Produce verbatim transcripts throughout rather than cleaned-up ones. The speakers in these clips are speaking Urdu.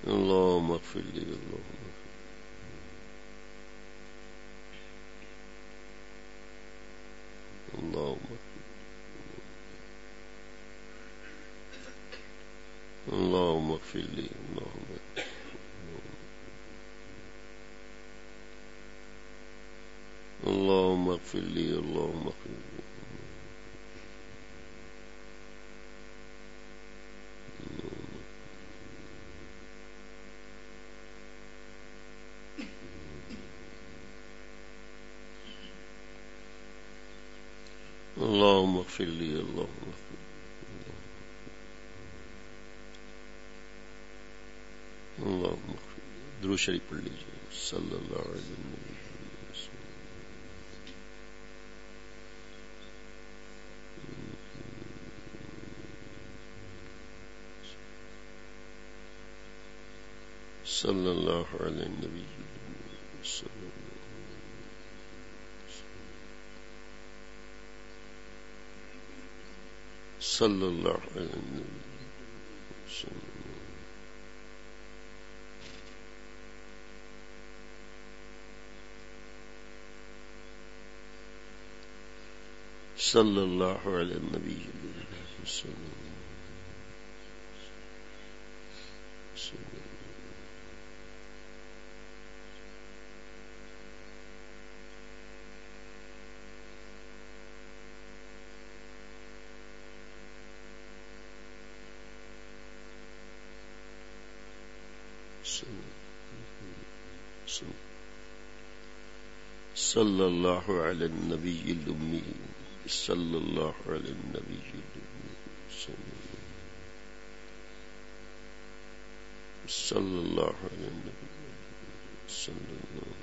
اللهم اغفر لي اللهم اللهم اللهم اغفر لي اللهم اللهم اغفر لي اللهم اغفر لي اللهم اغفر لي اللهم اغفر لي اللهم اغفر لي درود شریف پڑھ لیجیے صلی اللہ علیہ وسلم صلی اللہ علیہ نبی صلی صلی اللہ علیہ نبی صلی اللہ علیہ نبی صلی اللہ علیہ النبی الامی صلی اللہ علیہ النبی الامی صلی اللہ علیہ النبی صلی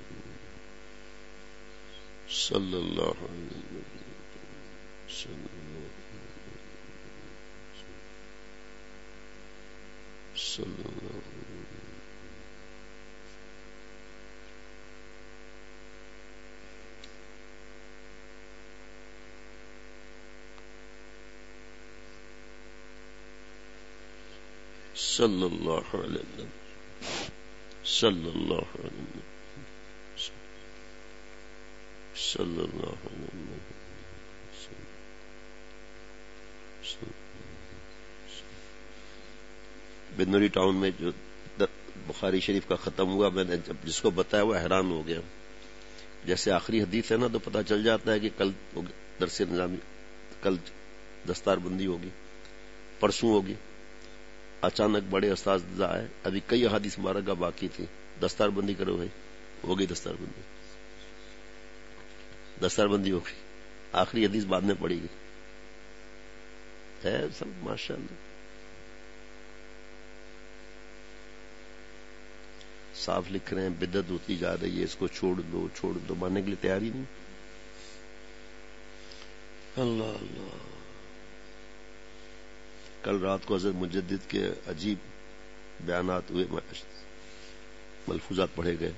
اللہ علیہ النبی صلی اللہ صلی اللہ علیہ النبی صلی اللہ علیہ النبی صلی اللہ علیہ النبی بنوری ٹاؤن میں جو بخاری شریف کا ختم ہوا، میں نے جب جس کو بتایا وہ حیران ہو گیا. جیسے آخری حدیث ہے نا تو پتہ چل جاتا ہے کہ کل درس نظامی، کل دستار بندی ہوگی، پرسوں ہوگی. اچانک بڑے اساتذہ آئے، ابھی کئی احادیث مبارکہ باقی تھی، دستار بندی کرو بھائی، ہو گئی دستار بندی، دستار بندی ہو گئی. آخری حدیث بعد میں پڑی گئی ہے. سب ماشاء اللہ صاف لکھ رہے ہیں، بدعت ہوتی جا رہی ہے، اس کو چھوڑ دو چھوڑ دو، ماننے کے لیے تیار ہی نہیں. اللہ اللہ. کل رات کو حضرت مجدد کے عجیب بیانات ہوئے، ملفوظات پڑھے گئے.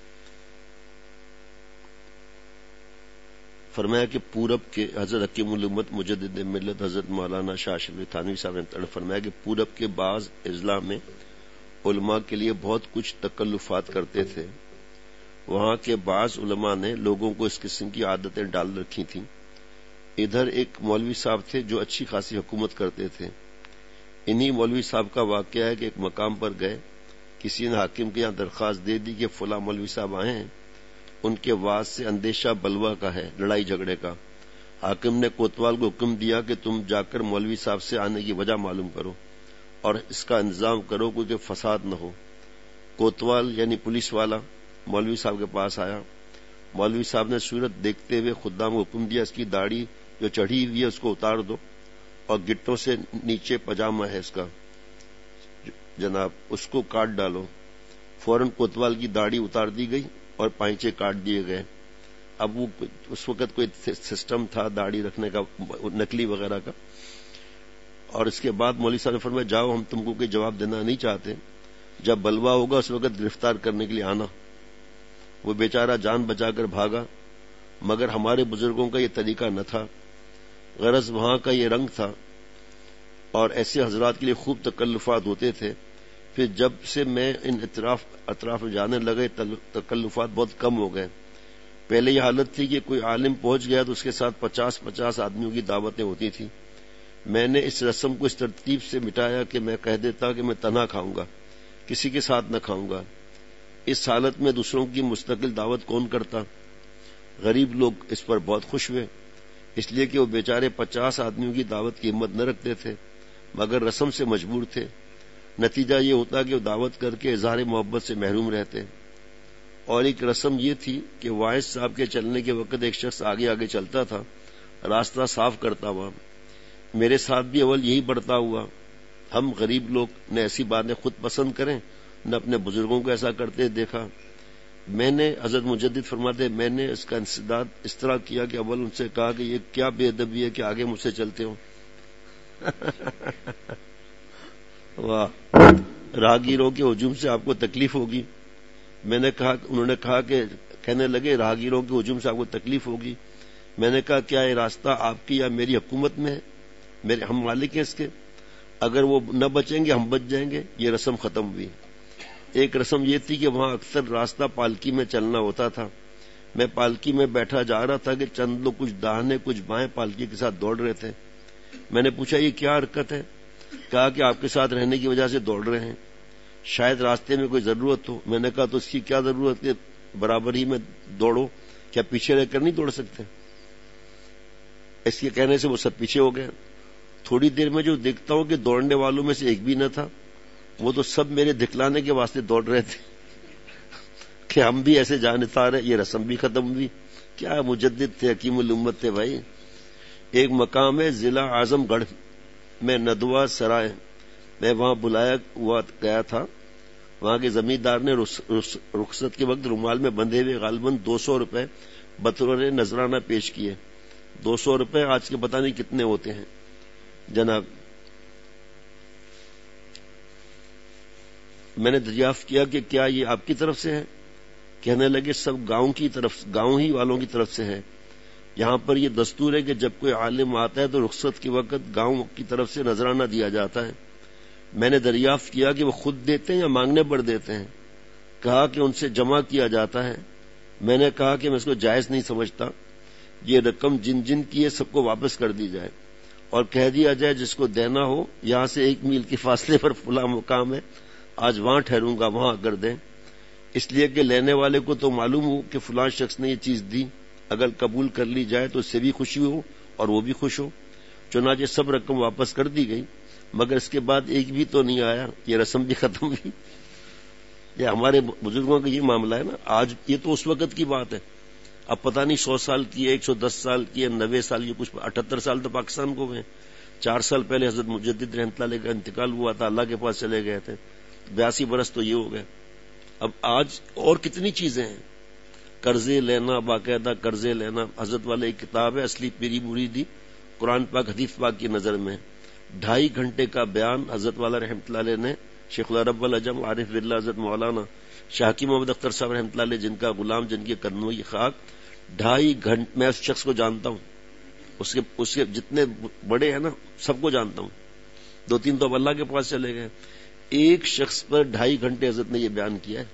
فرمایا کہ پورب کے حضرت حکیم الامت مجدد ملت حضرت مولانا شاہ اشرف تھانوی صاحب نے فرمایا کہ پورب کے بعض اضلاع میں علماء کے لیے بہت کچھ تکلفات کرتے تھے. وہاں کے بعض علماء نے لوگوں کو اس قسم کی عادتیں ڈال رکھی تھیں. ادھر ایک مولوی صاحب تھے جو اچھی خاصی حکومت کرتے تھے. انہی مولوی صاحب کا واقعہ ہے کہ ایک مقام پر گئے، کسی نے حاکم کے یہاں درخواست دے دی کہ فلاں مولوی صاحب آئے ہیں، ان کے واز سے اندیشہ بلوا کا ہے، لڑائی جھگڑے کا. حاکم نے کوتوال کو حکم دیا کہ تم جا کر مولوی صاحب سے آنے کی وجہ معلوم کرو اور اس کا انتظام کرو کیونکہ فساد نہ ہو. کوتوال یعنی پولیس والا مولوی صاحب کے پاس آیا. مولوی صاحب نے صورت دیکھتے ہوئے خدام کو حکم دیا اس کی داڑھی جو چڑھی ہوئی ہے اس کو اتار دو اور گٹوں سے نیچے پاجامہ ہے اس کا جناب اس کو کاٹ ڈالو. فوراً کوتوال کی داڑھی اتار دی گئی اور پائچے کاٹ دیے گئے. اب وہ اس وقت کوئی سسٹم تھا داڑھی رکھنے کا نکلی وغیرہ کا. اور اس کے بعد مولوی صاحب نے فرمایا جاؤ ہم تم کو کوئی جواب دینا نہیں چاہتے، جب بلوا ہوگا اس وقت گرفتار کرنے کے لیے آنا. وہ بیچارہ جان بچا کر بھاگا، مگر ہمارے بزرگوں کا یہ طریقہ نہ تھا. غرض وہاں کا یہ رنگ تھا اور ایسے حضرات کے لیے خوب تکلفات ہوتے تھے. پھر جب سے میں ان اطراف اطراف میں جانے لگے تکلفات بہت کم ہو گئے. پہلے یہ حالت تھی کہ کوئی عالم پہنچ گیا تو اس کے ساتھ پچاس پچاس آدمیوں کی دعوتیں ہوتی تھیں. میں نے اس رسم کو اس ترتیب سے مٹایا کہ میں کہہ دیتا کہ میں تنہا کھاؤں گا, کسی کے ساتھ نہ کھاؤں گا. اس حالت میں دوسروں کی مستقل دعوت کون کرتا؟ غریب لوگ اس پر بہت خوش ہوئے, اس لیے کہ وہ بیچارے پچاس آدمیوں کی دعوت کی ہمت نہ رکھتے تھے مگر رسم سے مجبور تھے. نتیجہ یہ ہوتا کہ وہ دعوت کر کے اظہار محبت سے محروم رہتے. اور ایک رسم یہ تھی کہ واعظ صاحب کے چلنے کے وقت ایک شخص آگے آگے چلتا تھا, راستہ صاف کرتا ہوا. میرے ساتھ بھی اول یہی بڑھتا ہوا. ہم غریب لوگ نہ ایسی باتیں خود پسند کریں نہ اپنے بزرگوں کو ایسا کرتے دیکھا. میں نے حضرت مجدد فرماتے میں نے اس کا انسداد اس طرح کیا کہ اول ان سے کہا کہ یہ کیا بے ادبی ہے کہ آگے مجھ سے چلتے ہو. واہ, راہگیروں کے ہجوم سے آپ کو تکلیف ہوگی. میں نے کہا انہوں نے کہا کہ کہنے لگے راہگیروں کے ہجوم سے آپ کو تکلیف ہوگی. میں نے کہا کیا یہ راستہ آپ کی یا میری حکومت میں ہے؟ میرے ہم مالک ہیں اس کے, اگر وہ نہ بچیں گے ہم بچ جائیں گے. یہ رسم ختم ہوئی. ایک رسم یہ تھی کہ وہاں اکثر راستہ پالکی میں چلنا ہوتا تھا. میں پالکی میں بیٹھا جا رہا تھا کہ چند لوگ کچھ داہنے کچھ بائیں پالکی کے ساتھ دوڑ رہے تھے. میں نے پوچھا یہ کیا حرکت ہے؟ کہا کہ آپ کے ساتھ رہنے کی وجہ سے دوڑ رہے ہیں, شاید راستے میں کوئی ضرورت ہو. میں نے کہا تو اس کی کیا ضرورت ہے, برابر ہی میں دوڑو, کیا پیچھے رہ کر نہیں دوڑ سکتے؟ اس کے کہنے سے وہ سب پیچھے ہو گئے. تھوڑی دیر میں جو دیکھتا ہوں کہ دوڑنے والوں میں سے ایک بھی نہ تھا, وہ تو سب میرے دکھلانے کے واسطے دوڑ رہے تھے کہ ہم بھی ایسے جانسار ہیں. یہ رسم بھی ختم ہوئی. کیا مجدد تھے, حکیم الامت تھے بھائی. ایک مقام ہے ضلع اعظم گڑھ میں ندوہ سرائے, میں وہاں بلایا ہوا گیا تھا. وہاں کے زمیندار نے رخصت کے وقت رومال میں بندھے ہوئے غالباً دو سو روپے بطور نذرانہ پیش کیے. دو سو روپے آج کے پتہ نہیں کتنے ہوتے ہیں جناب. میں نے دریافت کیا کہ کیا یہ آپ کی طرف سے ہے؟ کہنے لگے سب گاؤں کی طرف گاؤں ہی والوں کی طرف سے ہے. یہاں پر یہ دستور ہے کہ جب کوئی عالم آتا ہے تو رخصت کے وقت گاؤں کی طرف سے نذرانہ دیا جاتا ہے. میں نے دریافت کیا کہ وہ خود دیتے ہیں یا مانگنے پر دیتے ہیں؟ کہا کہ ان سے جمع کیا جاتا ہے. میں نے کہا کہ میں اس کو جائز نہیں سمجھتا. یہ رقم جن جن کی ہے سب کو واپس کر دی جائے اور کہہ دیا جائے جس کو دینا ہو یہاں سے ایک میل کے فاصلے پر فلاں مقام ہے, آج وہاں ٹھہروں گا, وہاں کر دیں. اس لیے کہ لینے والے کو تو معلوم ہو کہ فلاں شخص نے یہ چیز دی, اگر قبول کر لی جائے تو اس سے بھی خوشی ہو اور وہ بھی خوش ہو. چنانچہ سب رقم واپس کر دی گئی مگر اس کے بعد ایک بھی تو نہیں آیا. یہ رسم بھی ختم ہوئی. یہ ہمارے بزرگوں کا یہ معاملہ ہے نا. آج یہ تو اس وقت کی بات ہے, اب پتہ نہیں سو سال کی ہے, ایک سو دس سال کی ہے, نوے سال کی, کچھ اٹھہتر سال تو پاکستان کو ہوئے. چار سال پہلے حضرت مجدد رحمۃ اللہ علیہ کا انتقال ہوا تھا, اللہ کے پاس چلے گئے تھے. بیاسی برس تو یہ ہو گئے. اب آج اور کتنی چیزیں ہیں, قرضے لینا, باقاعدہ قرضے لینا. حضرت والے ایک کتاب ہے اصلی پیری مریدی, قرآن پاک حدیث پاک کی نظر میں ڈھائی گھنٹے کا بیان حضرت والا رحمۃ اللہ علیہ نے, شیخ العرب العجم عارف باللہ حضرت مولانا شاہ حکیم محمد اختر صاحب رحمۃ اللہ علیہ, جن کا غلام, جن کے قدموں کی خاک, ڈھائی گھنٹے. میں اس شخص کو جانتا ہوں, اس کے اس کے جتنے بڑے ہیں نا سب کو جانتا ہوں. دو تین تو اب اللہ کے پاس چلے گئے. ایک شخص پر ڈھائی گھنٹے حضرت نے یہ بیان کیا ہے.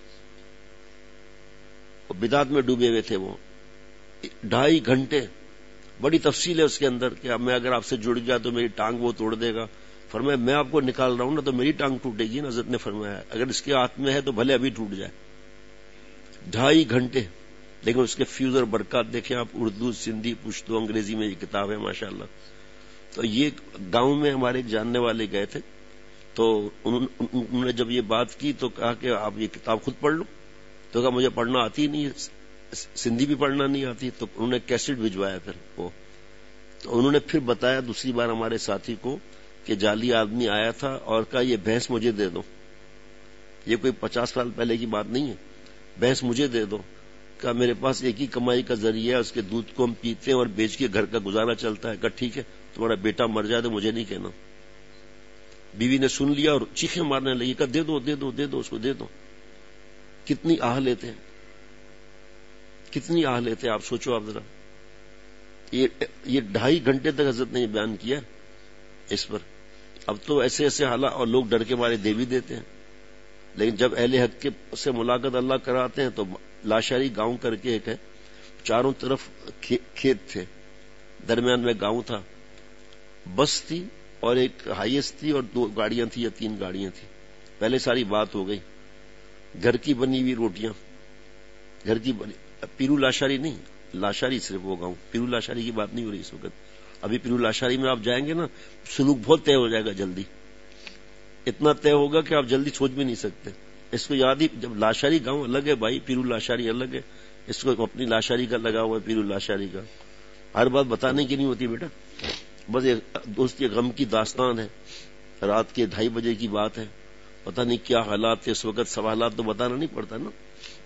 بدعت میں ڈوبے ہوئے تھے وہ. ڈھائی گھنٹے, بڑی تفصیل ہے اس کے اندر کہ اب میں اگر آپ سے جڑ گیا تو میری ٹانگ وہ توڑ دے گا. فرمایا میں آپ کو نکال رہا ہوں نا تو میری ٹانگ ٹوٹے گی نا. حضرت نے فرمایا اگر اس کے ہاتھ میں ہے تو بھلے ابھی ٹوٹ جائے. ڈھائی گھنٹے. لیکن اس کے فیوز اور برکات دیکھیں آپ, اردو, سندھی, پشتو, انگریزی میں یہ کتاب ہے ماشاءاللہ. تو یہ گاؤں میں ہمارے ایک جاننے والے گئے تھے, تو انہوں نے جب یہ بات کی تو کہا کہ آپ یہ کتاب خود پڑھ لو. تو کہا مجھے پڑھنا آتی نہیں, سندھی بھی پڑھنا نہیں آتی. تو انہوں نے کیسٹ بھجوایا پھر وہ. تو انہوں نے پھر بتایا دوسری بار ہمارے ساتھی کو کہ جعلی آدمی آیا تھا اور کہا یہ بھینس مجھے دے دو. یہ کوئی پچاس سال پہلے کی بات نہیں ہے. بھینس مجھے دے دو. کہا میرے پاس ایک ہی کمائی کا ذریعہ ہے, اس کے دودھ کو ہم پیتے ہیں اور بیچ کے گھر کا گزارا چلتا ہے. کہا ٹھیک ہے, تمہارا بیٹا مر جائے تو مجھے نہیں کہنا. بیوی نے سن لیا اور چیخیں مارنے لگی. کہا دے دو دے دو دے دو اس کو دے دو. کتنی آہ لیتے ہیں, کتنی آہ لیتے ہیں آپ سوچو آپ ذرا. یہ یہ ڈھائی گھنٹے تک حضرت نے یہ بیان کیا اس پر. اب تو ایسے ایسے حالات, اور لوگ ڈر کے مارے دے بھی دیتے ہیں. لیکن جب اہل حق کے سے ملاقات اللہ کراتے ہیں تو لاشاری گاؤں کر کے ایک ہے، چاروں طرف کھیت تھے، درمیان میں گاؤں تھا، بس تھی اور ایک ہائیس تھی اور دو گاڑیاں تھی یا تین گاڑیاں تھی. پہلے ساری بات ہو گئی، گھر کی بنی ہوئی روٹیاں، گھر کی بنی، پیرو لاشاری نہیں، لاشاری صرف وہ گاؤں، پیرو لاشاری کی بات نہیں ہو رہی اس وقت. ابھی پیرو لاشاری میں آپ جائیں گے نا، سلوک بہت طے ہو جائے گا جلدی، اتنا طے ہوگا کہ آپ جلدی سوچ بھی نہیں سکتے. اس کو یاد ہی، جب لاشاری گاؤں الگ ہے بھائی، پیرو لاشاری الگ ہے. اس کو اپنی لاشاری کا لگا ہوا ہے، پیرو لاشاری کا. ہر بات بتانے کی نہیں ہوتی بیٹا، بس ایک دوست کے غم کی داستان ہے. رات کے ڈھائی بجے کی بات ہے، پتہ نہیں کیا حالات تھے اس وقت، سب حالات تو بتانا نہیں پڑتا نا.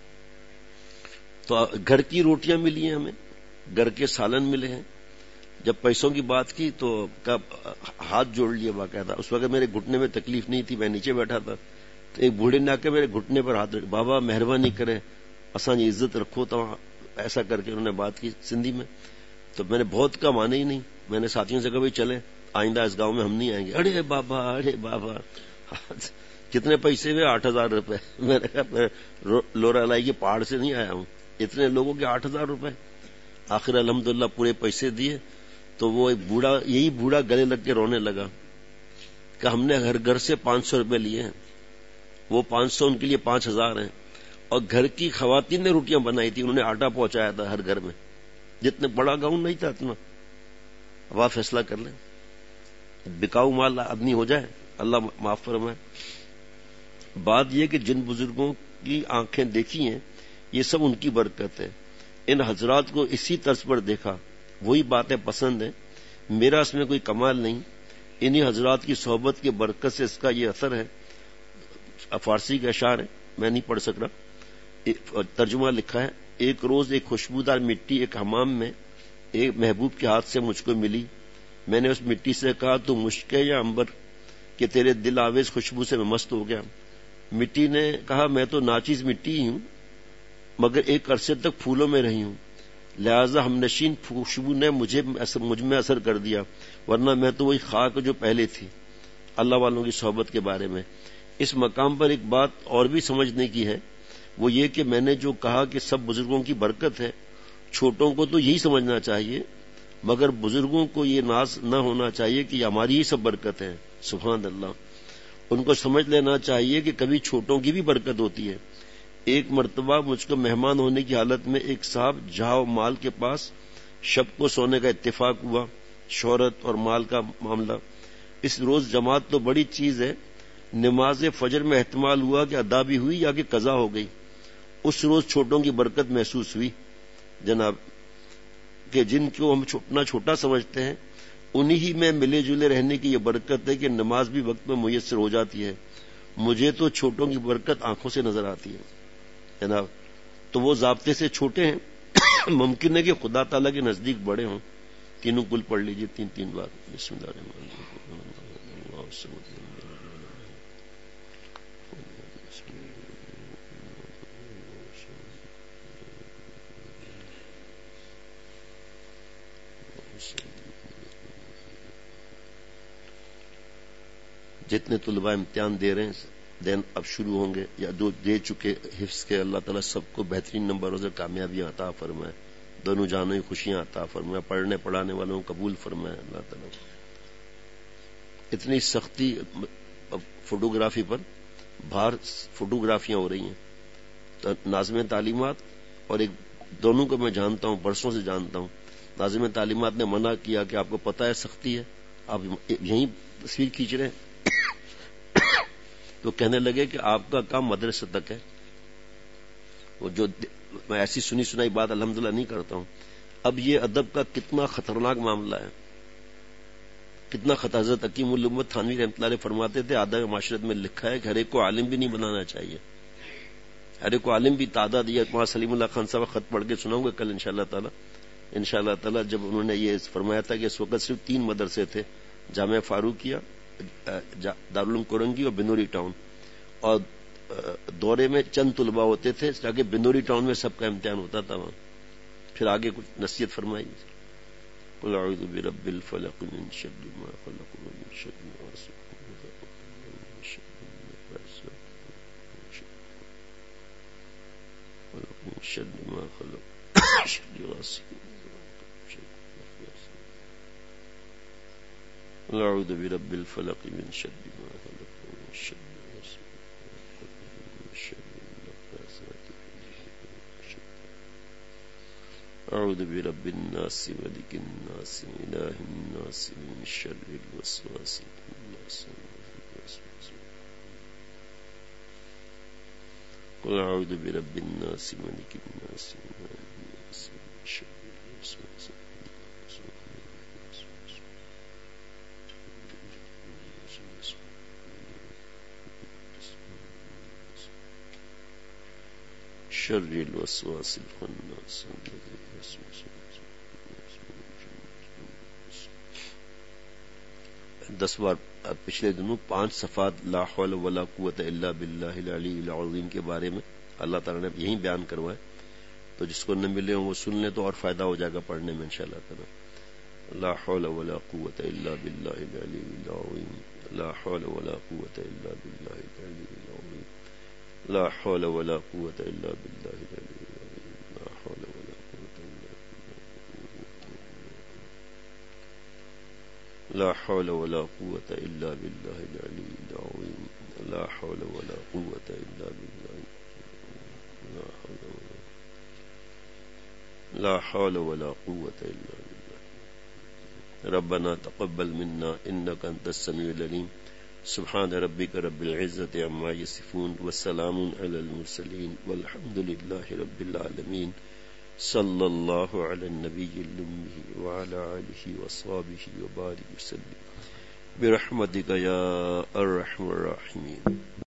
تو گھر کی روٹیاں ملی ہیں ہمیں، گھر کے سالن ملے ہیں. جب پیسوں کی بات کی تو ہاتھ جوڑ لیا باقاعدہ. اس وقت میرے گھٹنے میں تکلیف نہیں تھی، میں نیچے بیٹھا تھا. تو ایک بوڑھے نے آ کے میرے گھٹنے پر ہاتھ رکھ، بابا مہربانی کرے اساں عزت رکھو، تو ایسا کر کے انہوں نے بات کی سندھی میں. تو میں نے بہت کا مانے ہی نہیں. میں نے ساتھیوں سے کہا بھائی چلیں، آئندہ اس گاؤں میں ہم نہیں آئیں گے. ارے بابا ارے بابا، کتنے پیسے ہوئے؟ آٹھ ہزار روپے. میں نے کہا میں لورا لائی کے پہاڑ سے نہیں آیا ہوں، اتنے لوگوں کے آٹھ ہزار روپے. آخر الحمدللہ پورے پیسے دیے. تو وہ ایک بوڑھا، یہی بوڑھا گلے لگ کے رونے لگا کہ ہم نے ہر گھر سے پانچ سو روپے لیے ہیں، وہ پانچ سو ان کے لیے پانچ ہزار ہیں. اور گھر کی خواتین نے روٹیاں بنائی تھی، انہوں نے آٹا پہنچایا تھا ہر گھر میں. جتنے بڑا گاؤں نہیں تھا اتنا. اب آپ فیصلہ کر لیں، بکاؤ مال آدمی ہو جائے، اللہ معاف فرمائے. بات یہ کہ جن بزرگوں کی آنکھیں دیکھی ہیں یہ سب ان کی برکت ہے. ان حضرات کو اسی طرز پر دیکھا، وہی باتیں پسند ہیں. میرا اس میں کوئی کمال نہیں، انہی حضرات کی صحبت کی برکت سے اس کا یہ اثر ہے. فارسی کا اشعار ہے، میں نہیں پڑھ سک رہا، ترجمہ لکھا ہے. ایک روز ایک خوشبودار مٹی ایک حمام میں ایک محبوب کے ہاتھ سے مجھ کو ملی. میں نے اس مٹی سے کہا تو مشک ہے یا عنبر کہ تیرے دل آویز خوشبو سے میں مست ہو گیا. مٹی نے کہا میں تو ناچیز مٹی ہی ہوں، مگر ایک عرصے تک پھولوں میں رہی ہوں، لہذا ہم نشین خوشبو نے مجھے مجھ میں اثر کر دیا، ورنہ میں تو وہی خاک جو پہلے تھی. اللہ والوں کی صحبت کے بارے میں اس مقام پر ایک بات اور بھی سمجھنے کی ہے، وہ یہ کہ میں نے جو کہا کہ سب بزرگوں کی برکت ہے، چھوٹوں کو تو یہی سمجھنا چاہیے، مگر بزرگوں کو یہ ناز نہ ہونا چاہیے کہ یہ ہماری ہی سب برکت ہے. سبحان اللہ. ان کو سمجھ لینا چاہیے کہ کبھی چھوٹوں کی بھی برکت ہوتی ہے. ایک مرتبہ مجھ کو مہمان ہونے کی حالت میں ایک صاحب جہاں مال کے پاس شب کو سونے کا اتفاق ہوا. شہرت اور مال کا معاملہ. اس روز جماعت تو بڑی چیز ہے، نماز فجر میں احتمال ہوا کہ ادا بھی ہوئی یا کہ قضا ہو گئی. اس روز چھوٹوں کی برکت محسوس ہوئی جناب، کہ جن کو ہم اپنا چھوٹا سمجھتے ہیں انہی ہی میں ملے جلے رہنے کی یہ برکت ہے کہ نماز بھی وقت میں میسر ہو جاتی ہے. مجھے تو چھوٹوں کی برکت آنکھوں سے نظر آتی ہے جناب. تو وہ ضابطے سے چھوٹے ہیں، ممکن ہے کہ خدا تعالیٰ کے نزدیک بڑے ہوں. تینوں کل پڑھ لیجئے تین تین بار. بسم اللہ الرحمن الرحیم. جتنے طلباء امتحان دے رہے ہیں دین اب شروع ہوں گے یا جو دے چکے حفظ کے، اللہ تعالیٰ سب کو بہترین نمبروں سے کامیابیاں عطا فرمائے، دونوں جانوں کی خوشیاں عطا فرمائے، پڑھنے پڑھانے والوں کو قبول فرمائے اللہ تعالیٰ. اتنی سختی فوٹوگرافی پر، باہر فوٹوگرافیاں ہو رہی ہیں. تو ناظم تعلیمات اور ایک دونوں کو میں جانتا ہوں، برسوں سے جانتا ہوں. ناظم تعلیمات نے منع کیا کہ آپ کو پتہ ہے سختی ہے، آپ یہیں تصویر کھینچ رہے ہیں. تو کہنے لگے کہ آپ کا کام مدرسے تک ہے. وہ جو میں ایسی سنی سنائی بات الحمدللہ نہیں کرتا ہوں. اب یہ ادب کا کتنا خطرناک معاملہ ہے، کتنا خطر. حضرت حکیم الامت تھانوی رحمۃ اللہ علیہ فرماتے تھے آداب معاشرت میں لکھا ہے کہ ہر ایک کو عالم بھی نہیں بنانا چاہیے. ہر ایک کو عالم بھی تعداد یہ وہاں سلیم اللہ خان صاحب خط پڑھ کے سناؤں گا کل انشاءاللہ تعالی. انشاءاللہ تعالی جب انہوں نے یہ فرمایا تھا کہ اس وقت صرف تین مدرسے تھے، جامعہ فاروقیہ، دارالعلوم کورنگی اور بنوری ٹاؤن، اور دورے میں چند طلباء ہوتے تھے تاکہ بنوری ٹاؤن میں سب کا امتحان ہوتا تھا وہاں. پھر آگے کچھ نصیحت فرمائی. قل اعوذ برب الفلق من شر ما خلق ومن شر غاسق اذا وقب ومن شر النفاثات شر ما خلق شر غاسق أعوذ برب الفلق من شر ما خلق ومن شر غاسق ومن شر النفاثات في العقد. أعوذ برب الناس ملك الناس إله الناس من شر الوسواس الناس. قل أعوذ برب الناس ملك الناس إله الناس من شر الوسواس شر الوسواس الخناس الذي يوسوس في صدور. دس بار پچھلے دنوں پانچ صفات لا حول ولا قوت الا باللہ العلی العظیم کے بارے میں اللہ تعالیٰ نے یہیں بیان کروایا، تو جس کو نہ ملے وہ سن لیں تو اور فائدہ ہو جائے گا پڑھنے میں انشاءاللہ تعالیٰ. لا حول ولا قوت الا باللہ العلی العظیم، لا حول ولا قوت الا باللہ العلی العظیم، لا حول ولا قوت الا باللہ العلی العظیم، لا حول ولا قوت الا لا حول ولا قوت الا باللہ العلی العظیم، لا حول ولا قوت الا باللہ لا حول ولا لا حول ولا قوت الا باللہ. ربنا تقبل منا انك انت السميع العليم. سبحان ربك رب العزة عما يصفون والسلام على المرسلين والحمد لله رب العالمين. صلى الله على النبي الأمي وعلى آله وصحبه وبارك وسلم برحمتك يا أرحم الراحمين.